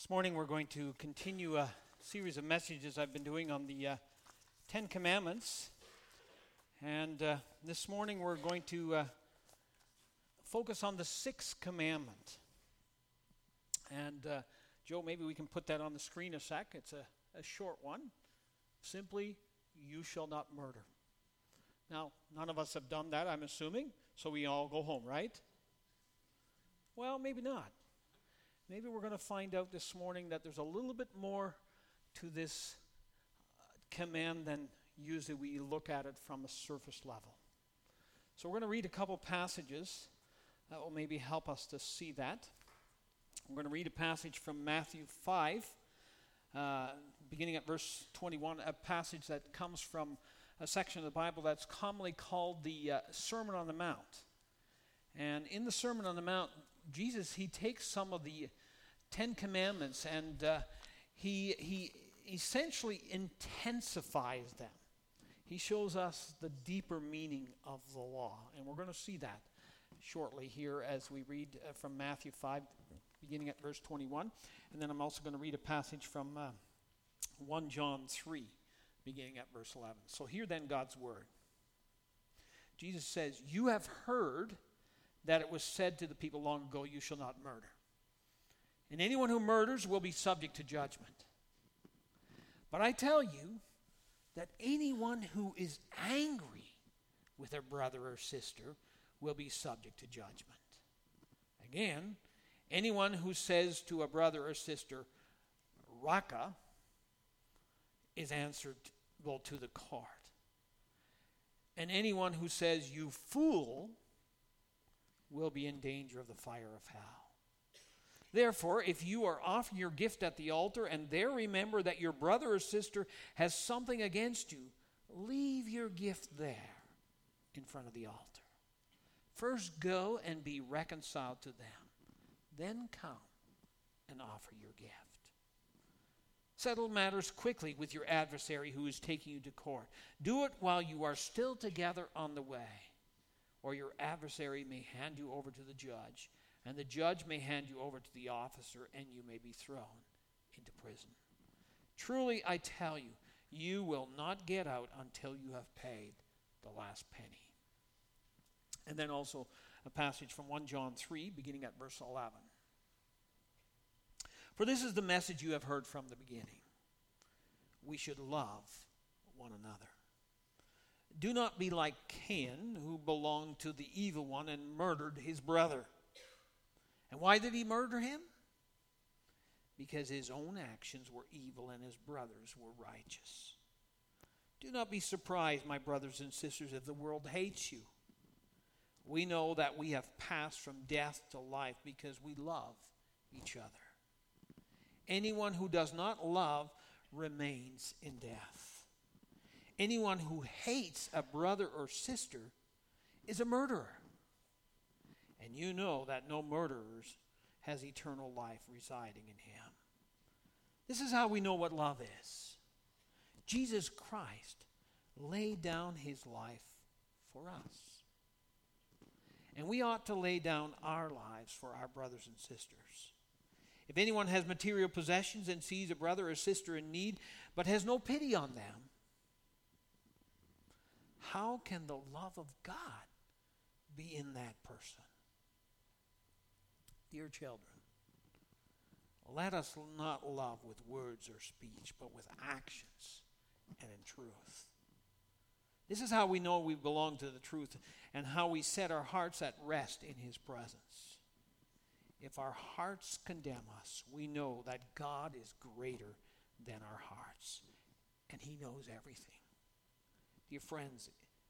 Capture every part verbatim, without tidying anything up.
This morning we're going to continue a series of messages I've been doing on the uh, Ten Commandments. And uh, this morning we're going to uh, focus on the sixth commandment. And uh, Joe, maybe we can put that on the screen a sec. It's a, a short one. Simply, you shall not murder. Now, none of us have done that, I'm assuming, so we all go home, right? Well, maybe not. Maybe we're going to find out this morning that there's a little bit more to this uh, command than usually we look at it from a surface level. So we're going to read a couple passages that will maybe help us to see that. We're going to read a passage from Matthew five, uh, beginning at verse twenty-one, a passage that comes from a section of the Bible that's commonly called the uh, Sermon on the Mount. And in the Sermon on the Mount, Jesus, he takes some of the Ten Commandments and uh, he he essentially intensifies them. He shows us the deeper meaning of the law. And we're going to see that shortly here as we read uh, from Matthew five, beginning at verse twenty-one. And then I'm also going to read a passage from uh, First John three, beginning at verse eleven. So hear then God's word. Jesus says, "You have heard that it was said to the people long ago, 'You shall not murder.' And anyone who murders will be subject to judgment. But I tell you that anyone who is angry with their brother or sister will be subject to judgment. Again, anyone who says to a brother or sister, 'Raka,' is answerable to the court. And anyone who says, 'You fool,' will be in danger of the fire of hell. Therefore, if you are offering your gift at the altar and there remember that your brother or sister has something against you, leave your gift there in front of the altar. First go and be reconciled to them. Then come and offer your gift. Settle matters quickly with your adversary who is taking you to court. Do it while you are still together on the way, or your adversary may hand you over to the judge, and the judge may hand you over to the officer, and you may be thrown into prison. Truly, I tell you, you will not get out until you have paid the last penny." And then also a passage from First John three, beginning at verse eleven. "For this is the message you have heard from the beginning. We should love one another. Do not be like Cain, who belonged to the evil one and murdered his brother. And why did he murder him? Because his own actions were evil and his brothers were righteous. Do not be surprised, my brothers and sisters, if the world hates you. We know that we have passed from death to life because we love each other. Anyone who does not love remains in death. Anyone who hates a brother or sister is a murderer. And you know that no murderer has eternal life residing in him." This is how we know what love is. Jesus Christ laid down his life for us. And we ought to lay down our lives for our brothers and sisters. If anyone has material possessions and sees a brother or sister in need, but has no pity on them, how can the love of God be in that person? Dear children, let us not love with words or speech, but with actions and in truth. This is how we know we belong to the truth and how we set our hearts at rest in his presence. If our hearts condemn us, we know that God is greater than our hearts, and he knows everything. Dear friends,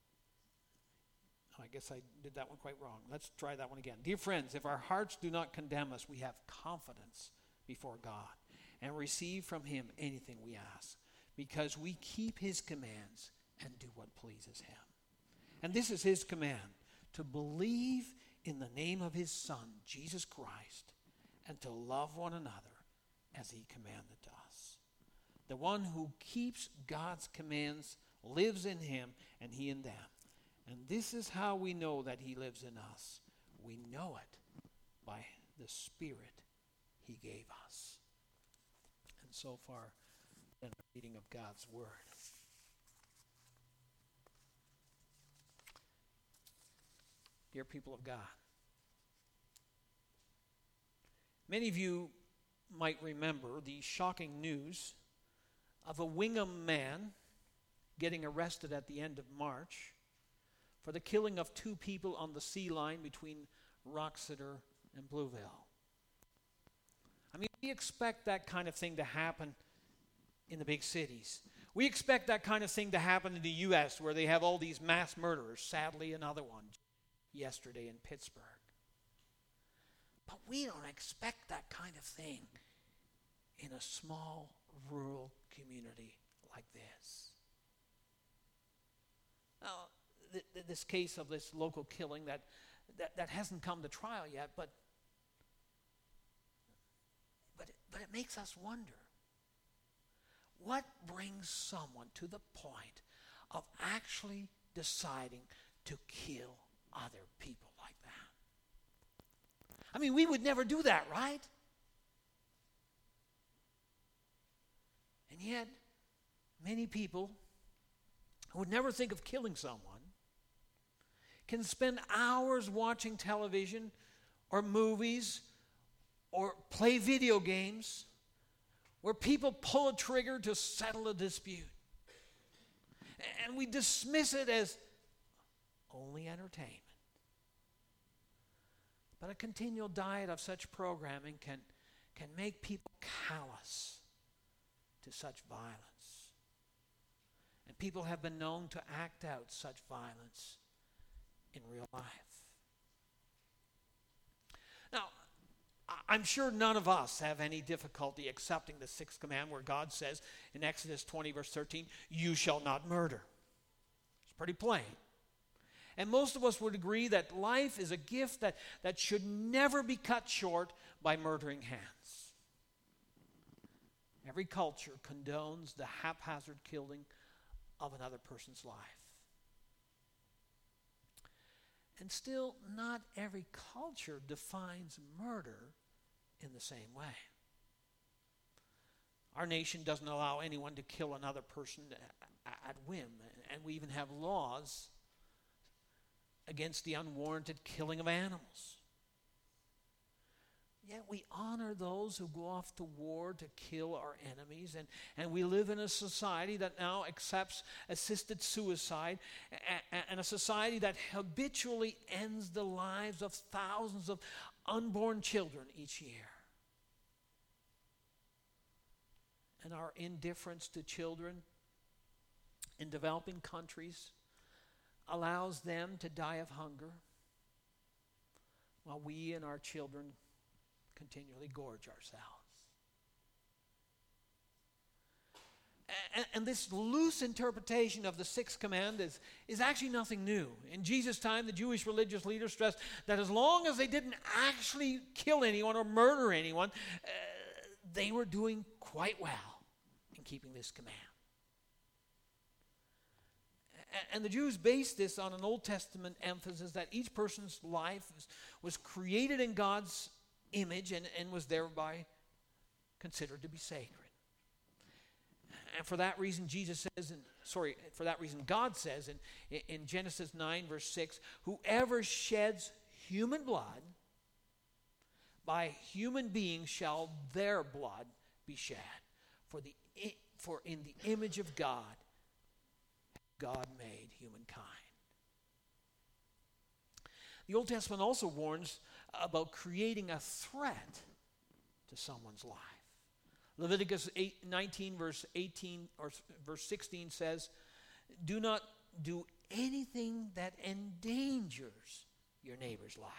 I guess I did that one quite wrong. Let's try that one again. Dear friends, if our hearts do not condemn us, we have confidence before God and receive from him anything we ask, because we keep his commands and do what pleases him. And this is his command, to believe in the name of his Son, Jesus Christ, and to love one another as he commanded us. The one who keeps God's commands lives in him and he in them. And this is how we know that he lives in us. We know it by the Spirit he gave us. so far in the reading of God's Word. Dear people of God, many of you might remember the shocking news of a Wingham man getting arrested at the end of March for the killing of two people on the sea line between Roxeter and Blueville. I mean, we expect that kind of thing to happen in the big cities. We expect that kind of thing to happen in the U S where they have all these mass murderers, sadly another one yesterday in Pittsburgh. But we don't expect that kind of thing in a small rural community like this. Now, th- th- this case of this local killing that, that, that hasn't come to trial yet, but, but, it, but it makes us wonder, what brings someone to the point of actually deciding to kill other people like that? I mean, we would never do that, right? And yet, many people who would never think of killing someone can spend hours watching television or movies or play video games where people pull a trigger to settle a dispute. And we dismiss it as only entertainment. But a continual diet of such programming can, can make people callous to such violence. And people have been known to act out such violence in real life. Now, I'm sure none of us have any difficulty accepting the sixth command where God says in Exodus twenty verse thirteen, "You shall not murder." It's pretty plain. And most of us would agree that life is a gift that, that should never be cut short by murdering hands. Every culture condones the haphazard killing of another person's life. And still, not every culture defines murder in the same way. Our nation doesn't allow anyone to kill another person at whim, and we even have laws against the unwarranted killing of animals. Yet we honor those who go off to war to kill our enemies, and, and we live in a society that now accepts assisted suicide, and, and a society that habitually ends the lives of thousands of unborn children each year. And our indifference to children in developing countries allows them to die of hunger while we and our children continually gorge ourselves. And, and this loose interpretation of the sixth command is, is actually nothing new. In Jesus' time, the Jewish religious leaders stressed that as long as they didn't actually kill anyone or murder anyone, uh, they were doing quite well in keeping this command. And the Jews based this on an Old Testament emphasis that each person's life was, was created in God's image and, and was thereby considered to be sacred. And for that reason, Jesus says, in, sorry, for that reason, God says in, in Genesis nine, verse six, "Whoever sheds human blood, by human beings shall their blood be shed. For, the, for in the image of God, God made humankind." The Old Testament also warns about creating a threat to someone's life. Leviticus eight, nineteen, verse eighteen or verse sixteen says, "Do not do anything that endangers your neighbor's life."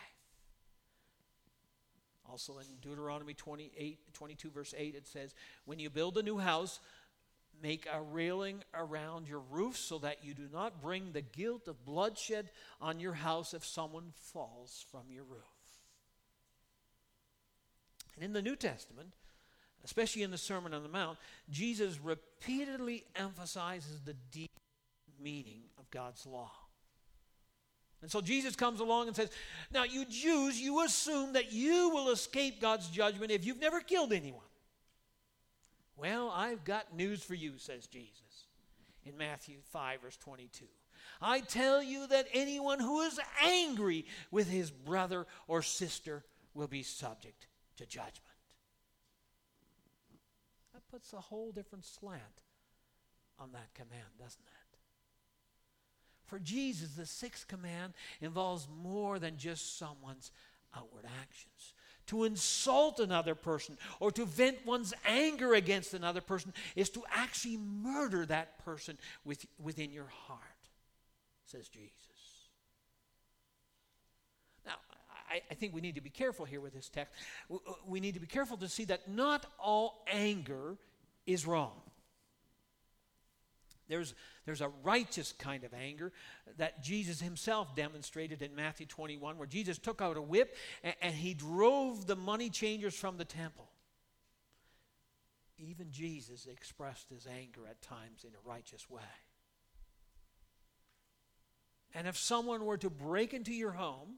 Also in Deuteronomy twenty-eight, twenty-two, verse eight, it says, "When you build a new house, make a railing around your roof so that you do not bring the guilt of bloodshed on your house if someone falls from your roof." And in the New Testament, especially in the Sermon on the Mount, Jesus repeatedly emphasizes the deep meaning of God's law. And so Jesus comes along and says, now you Jews, you assume that you will escape God's judgment if you've never killed anyone. Well, I've got news for you, says Jesus in Matthew five, verse twenty-two. I tell you that anyone who is angry with his brother or sister will be subject to judgment. That puts a whole different slant on that command, doesn't it? For Jesus, the sixth command involves more than just someone's outward actions. To insult another person or to vent one's anger against another person is to actually murder that person with, within your heart, says Jesus. Now, I, I think we need to be careful here with this text. We need to be careful to see that not all anger is wrong. There's, there's a righteous kind of anger that Jesus himself demonstrated in Matthew twenty-one, where Jesus took out a whip and, and he drove the money changers from the temple. Even Jesus expressed his anger at times in a righteous way. And if someone were to break into your home,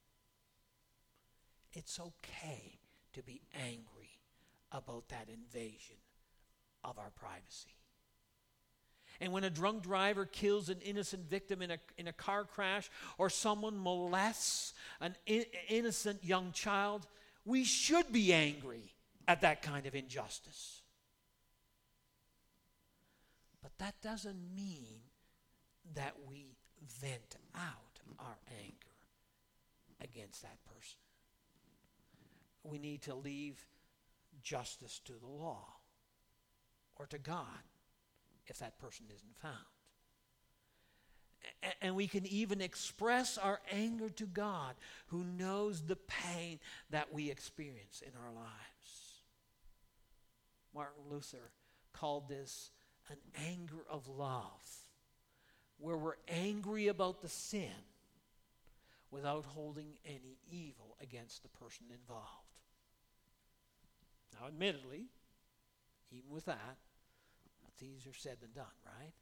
it's okay to be angry about that invasion of our privacy. And when a drunk driver kills an innocent victim in a, in a car crash, or someone molests an in, innocent young child, we should be angry at that kind of injustice. But that doesn't mean that we vent out our anger against that person. We need to leave justice to the law or to God if that person isn't found. A- and we can even express our anger to God, who knows the pain that we experience in our lives. Martin Luther called this an anger of love, where we're angry about the sin without holding any evil against the person involved. Now, admittedly, even with that, it's easier said than done, right?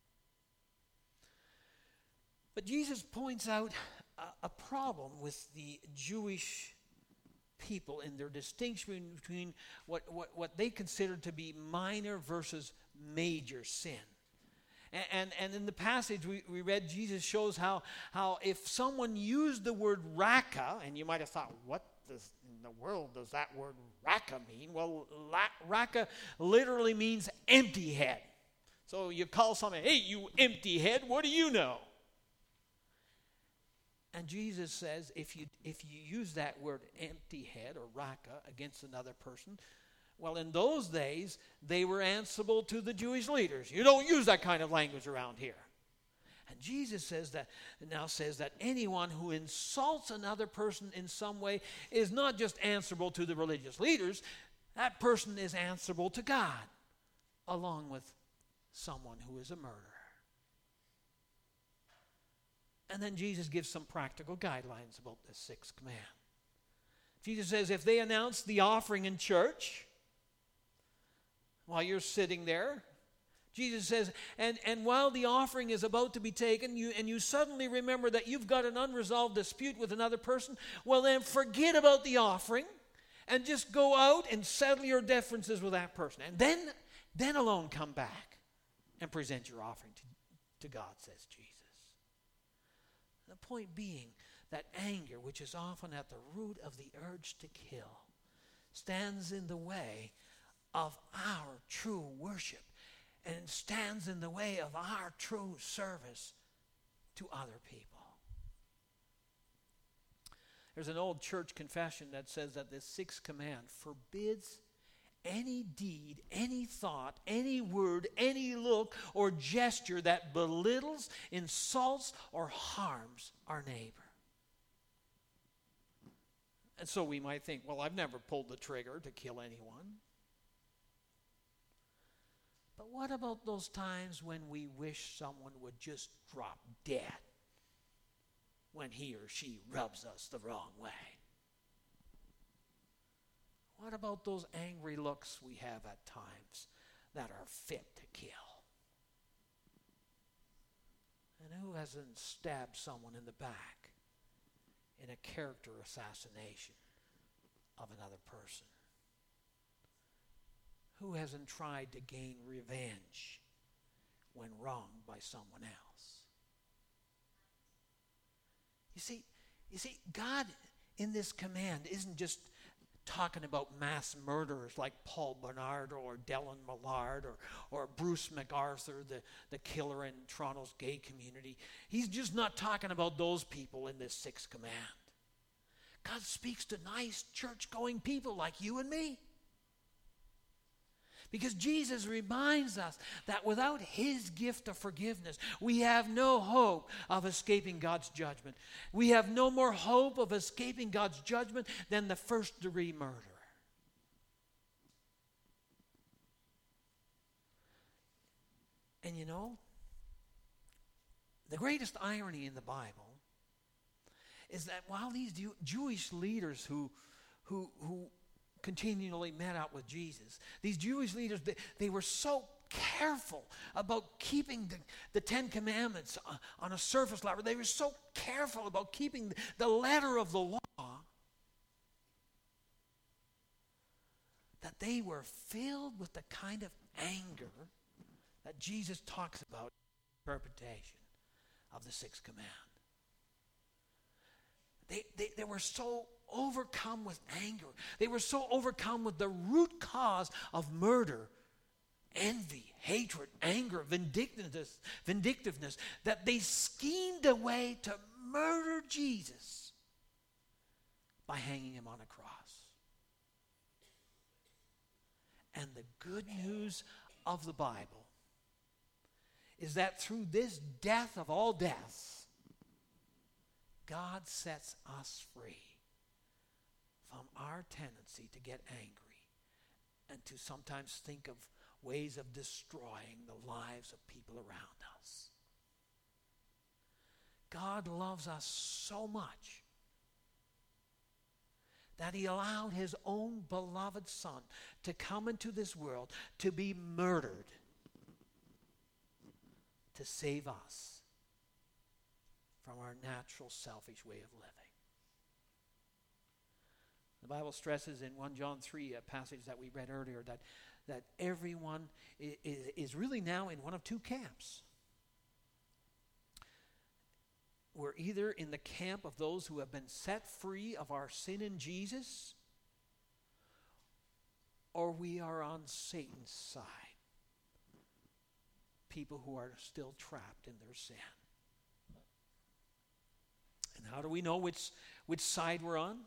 But Jesus points out a, a problem with the Jewish people in their distinction between what, what, what they consider to be minor versus major sin. And, and, and in the passage we, we read, Jesus shows how, how if someone used the word raka, and you might have thought, what does in the world does that word raka mean? Well, la, raka literally means empty head. So you call someone, hey, you empty head, what do you know? And Jesus says if you if you use that word empty head or raka against another person, well, in those days, they were answerable to the Jewish leaders. You don't use that kind of language around here. And Jesus says that now says that anyone who insults another person in some way is not just answerable to the religious leaders. That person is answerable to God, along with someone who is a murderer. And then Jesus gives some practical guidelines about this sixth command. Jesus says if they announce the offering in church while you're sitting there, Jesus says, and, and while the offering is about to be taken, you and you suddenly remember that you've got an unresolved dispute with another person, well then forget about the offering and just go out and settle your differences with that person. And then, then alone come back and present your offering to, to God, says Jesus. The point being that anger, which is often at the root of the urge to kill, stands in the way of our true worship and stands in the way of our true service to other people. There's an old church confession that says that this sixth command forbids any deed, any thought, any word, any look or gesture that belittles, insults, or harms our neighbor. And so we might think, well, I've never pulled the trigger to kill anyone. But what about those times when we wish someone would just drop dead when he or she rubs us the wrong way? What about those angry looks we have at times that are fit to kill? And who hasn't stabbed someone in the back in a character assassination of another person? Who hasn't tried to gain revenge when wronged by someone else? You see, you see, God in this command isn't just talking about mass murderers like Paul Bernard or Dylan Millard or, or Bruce MacArthur, the, the killer in Toronto's gay community. He's just not talking about those people in this sixth command. God speaks to nice church-going people like you and me. Because Jesus reminds us that without his gift of forgiveness, we have no hope of escaping God's judgment. We have no more hope of escaping God's judgment than the first-degree murderer. And you know, the greatest irony in the Bible is that while these Jew- Jewish leaders who, who, who continually met up with Jesus, these Jewish leaders, they, they were so careful about keeping the, the Ten Commandments on, on a surface level. They were so careful about keeping the, the letter of the law that they were filled with the kind of anger that Jesus talks about in interpretation of the sixth command. They, they, they were so overcome with anger. They were so overcome with the root cause of murder, envy, hatred, anger, vindictiveness, vindictiveness, that they schemed a way to murder Jesus by hanging him on a cross. And the good news of the Bible is that through this death of all deaths, God sets us free from our tendency to get angry and to sometimes think of ways of destroying the lives of people around us. God loves us so much that he allowed his own beloved Son to come into this world to be murdered to save us from our natural selfish way of living. The Bible stresses in First John three, a passage that we read earlier, that, that everyone is, is really now in one of two camps. We're either in the camp of those who have been set free of our sin in Jesus, or we are on Satan's side. People who are still trapped in their sin. And how do we know which, which side we're on?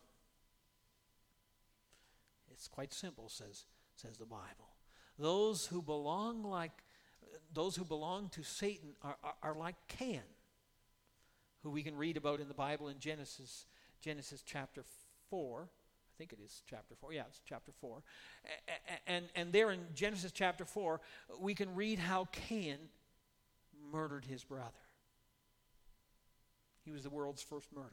It's quite simple, says, says the Bible. Those who belong like those who belong to Satan are, are, are like Cain, who we can read about in the Bible in Genesis, Genesis chapter four. I think it is chapter four. Yeah, it's chapter four. And, and there in Genesis chapter four, we can read how Cain murdered his brother. He was the world's first murderer.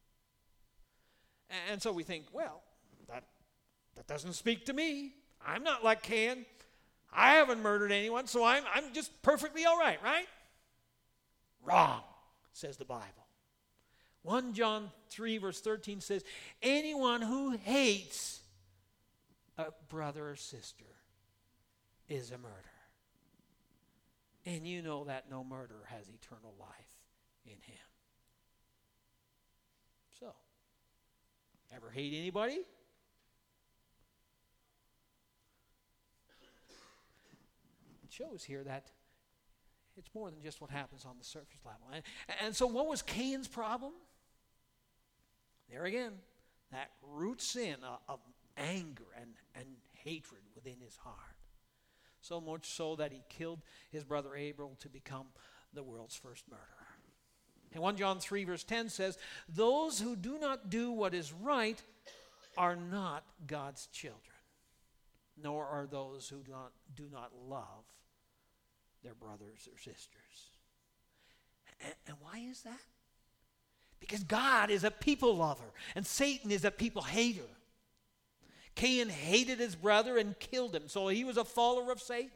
And so we think, well, that, that doesn't speak to me. I'm not like Cain. I haven't murdered anyone, so I'm, I'm just perfectly all right, right? Wrong, says the Bible. First John three verse thirteen says, anyone who hates a brother or sister is a murderer. And you know that no murderer has eternal life in him. So, ever hate anybody? It shows here that it's more than just what happens on the surface level. And, and so what was Cain's problem? There again, that root sin of, of anger and, and hatred within his heart. So much so that he killed his brother Abel to become the world's first murderer. And First John three verse ten says, those who do not do what is right are not God's children, nor are those who do not, do not love their brothers or sisters. And, and why is that? Because God is a people lover and Satan is a people hater. Cain hated his brother and killed him, so he was a follower of Satan.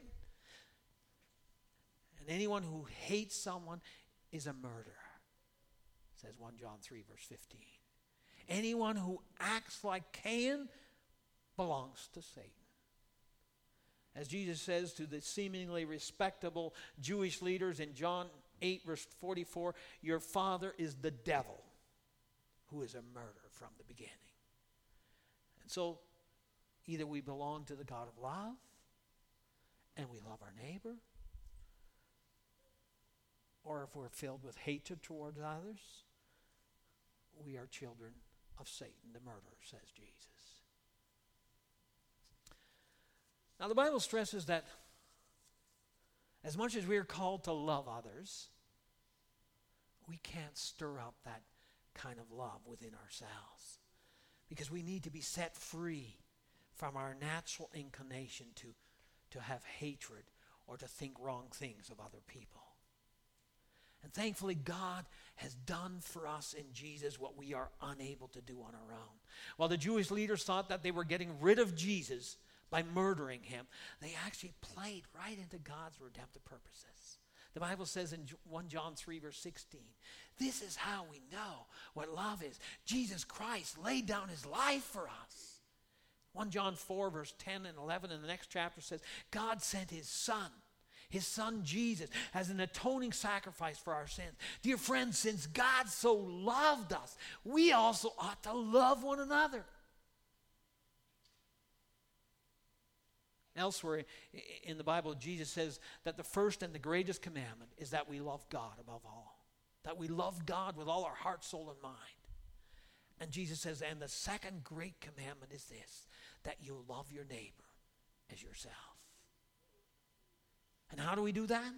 And anyone who hates someone is a murderer, says First John three verse fifteen. Anyone who acts like Cain belongs to Satan. As Jesus says to the seemingly respectable Jewish leaders in John eight, verse forty-four, your father is the devil, who is a murderer from the beginning. And so, either we belong to the God of love, and we love our neighbor, or if we're filled with hatred towards others, we are children of Satan, the murderer, says Jesus. Now, the Bible stresses that as much as we are called to love others, we can't stir up that kind of love within ourselves, because we need to be set free from our natural inclination to, to have hatred or to think wrong things of other people. And thankfully, God has done for us in Jesus what we are unable to do on our own. While the Jewish leaders thought that they were getting rid of Jesus by murdering him, they actually played right into God's redemptive purposes. The Bible says in First John three, verse sixteen, this is how we know what love is. Jesus Christ laid down his life for us. First John four, verse ten and eleven in the next chapter says, God sent his Son, his Son Jesus, as an atoning sacrifice for our sins. Dear friends, since God so loved us, we also ought to love one another. Elsewhere in the Bible, Jesus says that the first and the greatest commandment is that we love God above all. That we love God with all our heart, soul, and mind. And Jesus says, and the second great commandment is this, that you love your neighbor as yourself. And how do we do that?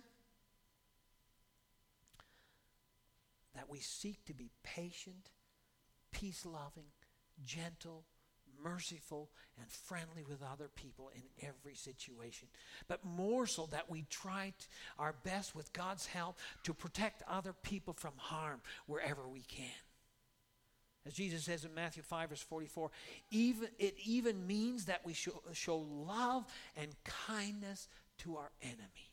That we seek to be patient, peace-loving, gentle, merciful, and friendly with other people in every situation. But more so that we try t- our best with God's help to protect other people from harm wherever we can. As Jesus says in Matthew five, verse forty-four, even, it even means that we show, show love and kindness to our enemy.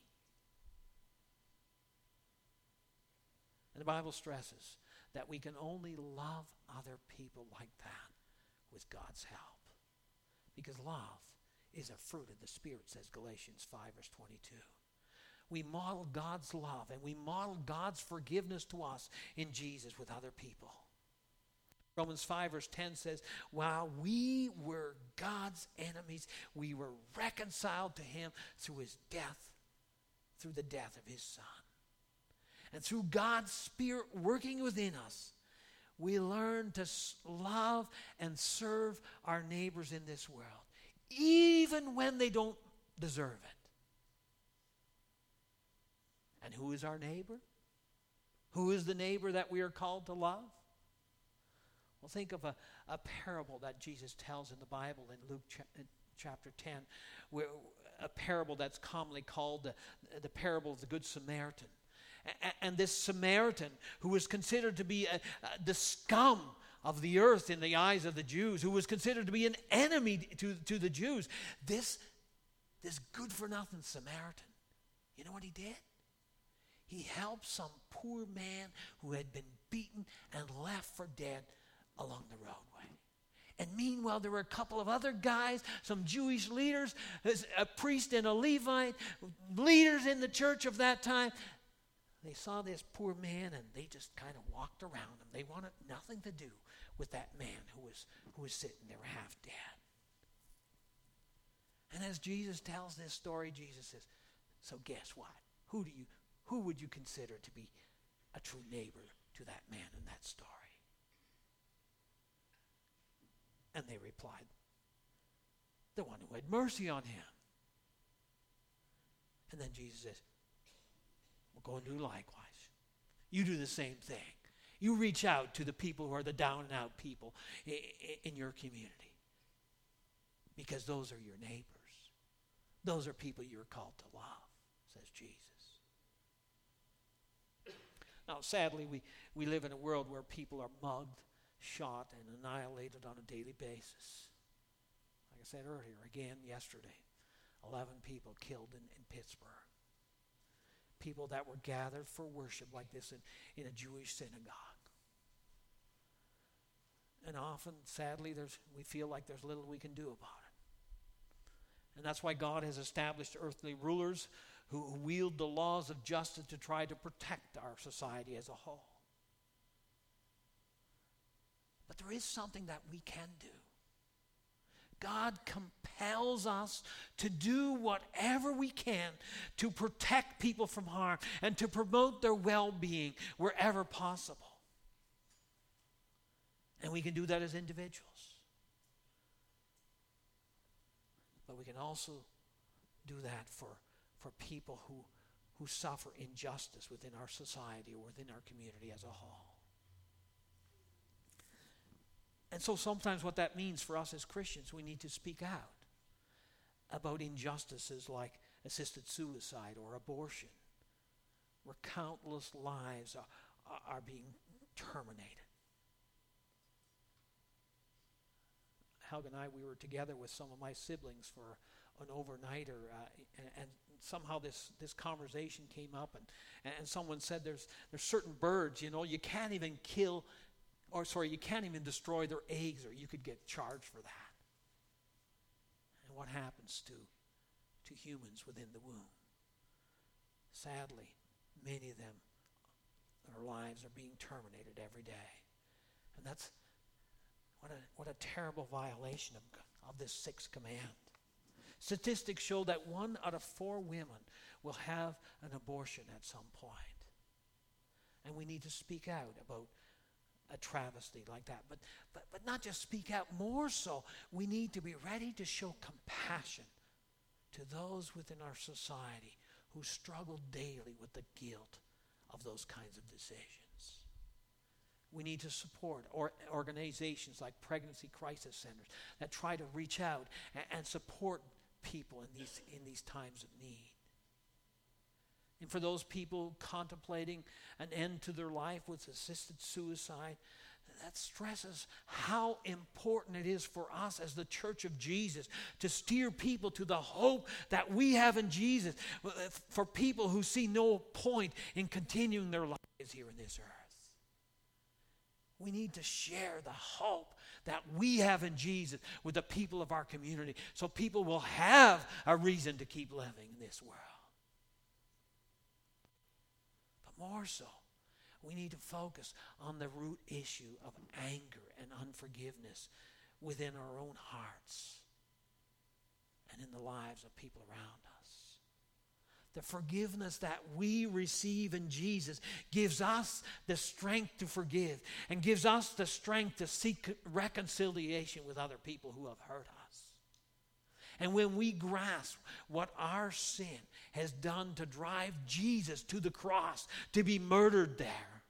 And the Bible stresses that we can only love other people like that with God's help. Because love is a fruit of the Spirit, says Galatians five, verse twenty-two. We model God's love and we model God's forgiveness to us in Jesus with other people. Romans five, verse ten says, while we were God's enemies, we were reconciled to him through his death, through the death of his Son. And through God's Spirit working within us, we learn to love and serve our neighbors in this world, even when they don't deserve it. And who is our neighbor? Who is the neighbor that we are called to love? Well, think of a, a parable that Jesus tells in the Bible in Luke cha- chapter ten, where a parable that's commonly called the, the parable of the Good Samaritan. And this Samaritan, who was considered to be a, a, the scum of the earth in the eyes of the Jews, who was considered to be an enemy to, to the Jews, this, this good-for-nothing Samaritan, you know what he did? He helped some poor man who had been beaten and left for dead along the roadway. And meanwhile, there were a couple of other guys, some Jewish leaders, a priest and a Levite, leaders in the church of that time. They saw this poor man and they just kind of walked around him. They wanted nothing to do with that man who was, who was sitting there half dead. And as Jesus tells this story, Jesus says, so guess what? Who do you, who would you consider to be a true neighbor to that man in that story? And they replied, the one who had mercy on him. And then Jesus says, well, go and do likewise. You do the same thing. You reach out to the people who are the down and out people in, in your community. Because those are your neighbors. Those are people you're called to love, says Jesus. Now, sadly, we, we live in a world where people are mugged, shot, and annihilated on a daily basis. Like I said earlier, again yesterday, eleven people killed in, in Pittsburgh. People that were gathered for worship like this in, in a Jewish synagogue. And often, sadly, there's we feel like there's little we can do about it. And that's why God has established earthly rulers who wield the laws of justice to try to protect our society as a whole. But there is something that we can do. God compels us to do whatever we can to protect people from harm and to promote their well-being wherever possible. And we can do that as individuals. But we can also do that for, for people who, who suffer injustice within our society or within our community as a whole. And so sometimes what that means for us as Christians, we need to speak out about injustices like assisted suicide or abortion, where countless lives are, are being terminated. Helga and I, we were together with some of my siblings for an overnighter, uh, and, and somehow this, this conversation came up, and, and someone said there's, there's certain birds, you know, you can't even kill Or sorry, you can't even destroy their eggs, or you could get charged for that. And what happens to, to humans within the womb? Sadly, many of them, their lives are being terminated every day. And that's what a, what a terrible violation of, of this sixth command. Statistics show that one out of four women will have an abortion at some point. And we need to speak out about a travesty like that. But, but, but not just speak out, more so, we need to be ready to show compassion to those within our society who struggle daily with the guilt of those kinds of decisions. We need to support or organizations like pregnancy crisis centers that try to reach out and, and support people in these, in these times of need. And for those people contemplating an end to their life with assisted suicide, that stresses how important it is for us as the Church of Jesus to steer people to the hope that we have in Jesus, for people who see no point in continuing their lives here in this earth. We need to share the hope that we have in Jesus with the people of our community, so people will have a reason to keep living in this world. More so, we need to focus on the root issue of anger and unforgiveness within our own hearts and in the lives of people around us. The forgiveness that we receive in Jesus gives us the strength to forgive and gives us the strength to seek reconciliation with other people who have hurt us. And when we grasp what our sin has done to drive Jesus to the cross, to be murdered there,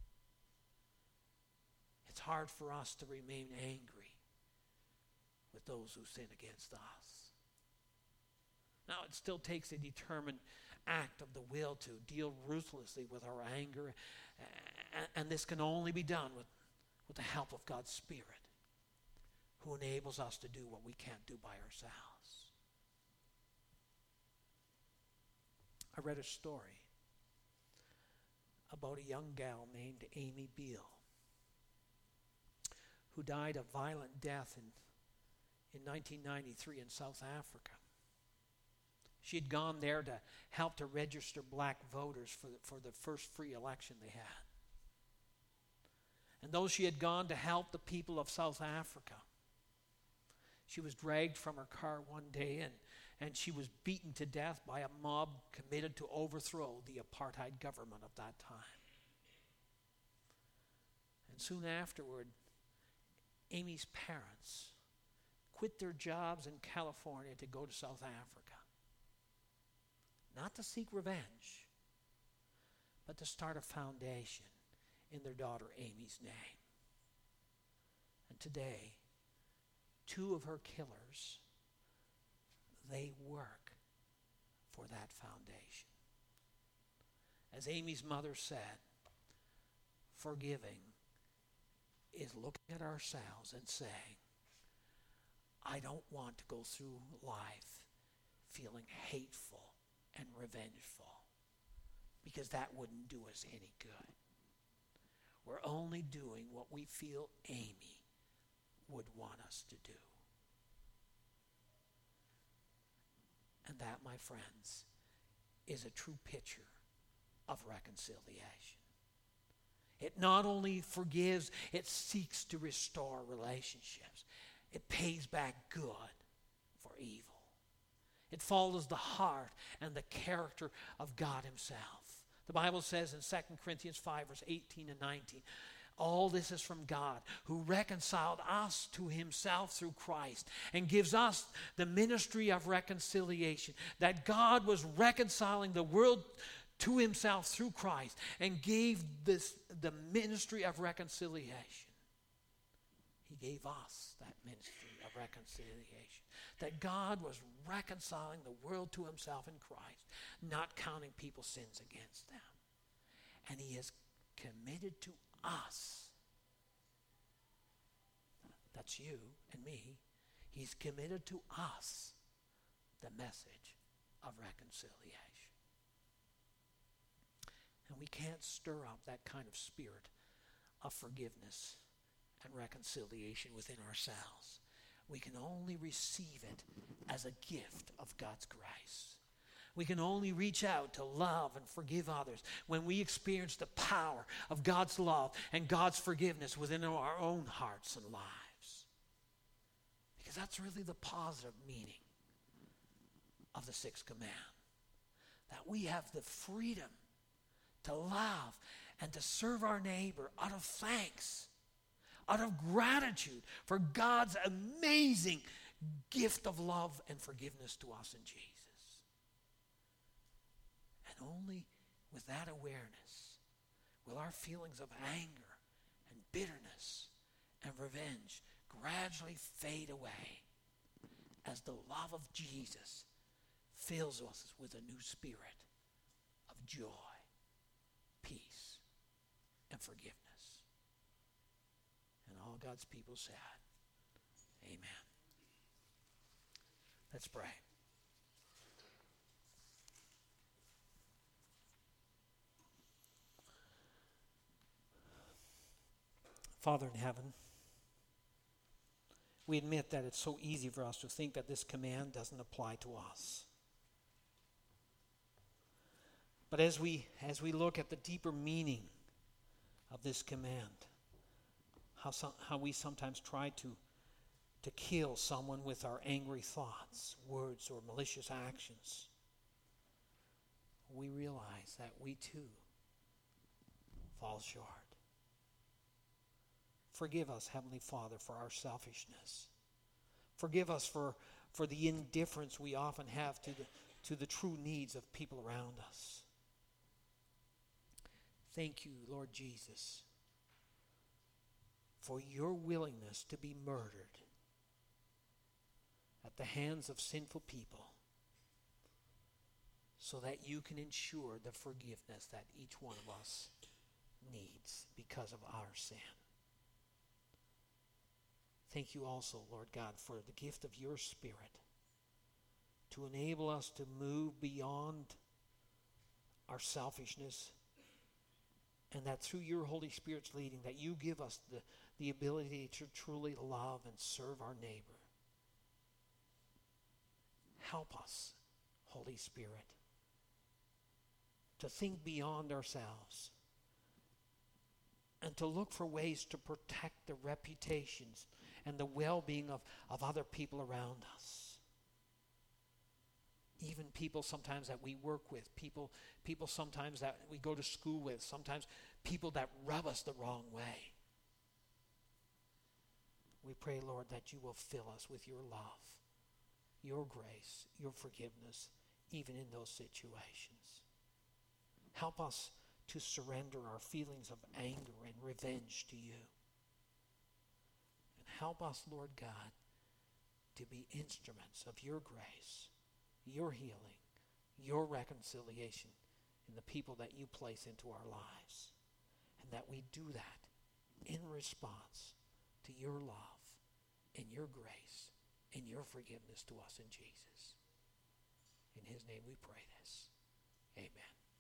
it's hard for us to remain angry with those who sin against us. Now, it still takes a determined act of the will to deal ruthlessly with our anger, and this can only be done with, with the help of God's Spirit, who enables us to do what we can't do by ourselves. I read a story about a young gal named Amy Beale who died a violent death in, in nineteen ninety-three in South Africa. She had gone there to help to register black voters for the, for the first free election they had. And though she had gone to help the people of South Africa, she was dragged from her car one day and And she was beaten to death by a mob committed to overthrow the apartheid government of that time. And soon afterward, Amy's parents quit their jobs in California to go to South Africa. Not to seek revenge, but to start a foundation in their daughter Amy's name. And today, two of her killers, they work for that foundation. As Amy's mother said, forgiving is looking at ourselves and saying, I don't want to go through life feeling hateful and revengeful, because that wouldn't do us any good. We're only doing what we feel Amy would want us to do. And that, my friends, is a true picture of reconciliation. It not only forgives, it seeks to restore relationships. It pays back good for evil. It follows the heart and the character of God himself. The Bible says in Second Corinthians five, verse eighteen and nineteen, all this is from God, who reconciled us to himself through Christ and gives us the ministry of reconciliation. That God was reconciling the world to himself through Christ and gave this the ministry of reconciliation. He gave us that ministry of reconciliation. That God was reconciling the world to himself in Christ, not counting people's sins against them. And he has committed to us, that's you and me, he's committed to us the message of reconciliation. And we can't stir up that kind of spirit of forgiveness and reconciliation within ourselves. We can only receive it as a gift of God's grace. We can only reach out to love and forgive others when we experience the power of God's love and God's forgiveness within our own hearts and lives. Because that's really the positive meaning of the sixth command. That we have the freedom to love and to serve our neighbor out of thanks, out of gratitude for God's amazing gift of love and forgiveness to us in Jesus. And only with that awareness will our feelings of anger and bitterness and revenge gradually fade away as the love of Jesus fills us with a new spirit of joy, peace, and forgiveness. And all God's people said, amen. Let's pray. Father in heaven, we admit that it's so easy for us to think that this command doesn't apply to us. But as we as we look at the deeper meaning of this command, how some, how we sometimes try to to kill someone with our angry thoughts, words, or malicious actions, we realize that we too fall short. Forgive us, Heavenly Father, for our selfishness. Forgive us for, for the indifference we often have to the, to the true needs of people around us. Thank you, Lord Jesus, for your willingness to be murdered at the hands of sinful people so that you can ensure the forgiveness that each one of us needs because of our sin. Thank you also, Lord God, for the gift of your Spirit to enable us to move beyond our selfishness, and that through your Holy Spirit's leading, that you give us the, the ability to truly love and serve our neighbor. Help us, Holy Spirit, to think beyond ourselves and to look for ways to protect the reputations and the well-being of, of other people around us. Even people sometimes that we work with, people, people sometimes that we go to school with, sometimes people that rub us the wrong way. We pray, Lord, that you will fill us with your love, your grace, your forgiveness, even in those situations. Help us to surrender our feelings of anger and revenge to you. And help us, Lord God, to be instruments of your grace, your healing, your reconciliation in the people that you place into our lives. And that we do that in response to your love and your grace and your forgiveness to us in Jesus. In his name we pray this. Amen.